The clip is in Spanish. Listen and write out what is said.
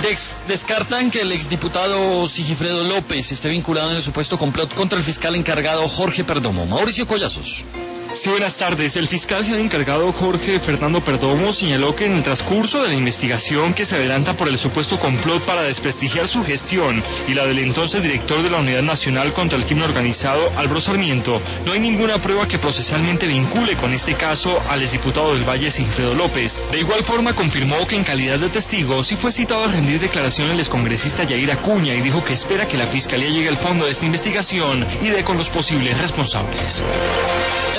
Descartan que el exdiputado Sigifredo López esté vinculado en el supuesto complot contra el fiscal encargado Jorge Perdomo. Mauricio Collazos. Sí, buenas tardes. El fiscal encargado Jorge Fernando Perdomo señaló que en el transcurso de la investigación que se adelanta por el supuesto complot para desprestigiar su gestión y la del entonces director de la Unidad Nacional contra el Crimen Organizado, Álvaro Sarmiento, no hay ninguna prueba que procesalmente vincule con este caso al exdiputado del Valle Sigifredo López. De igual forma confirmó que en calidad de testigo sí fue citado a rendir declaración el excongresista Yair Acuña y dijo que espera que la Fiscalía llegue al fondo de esta investigación y dé con los posibles responsables.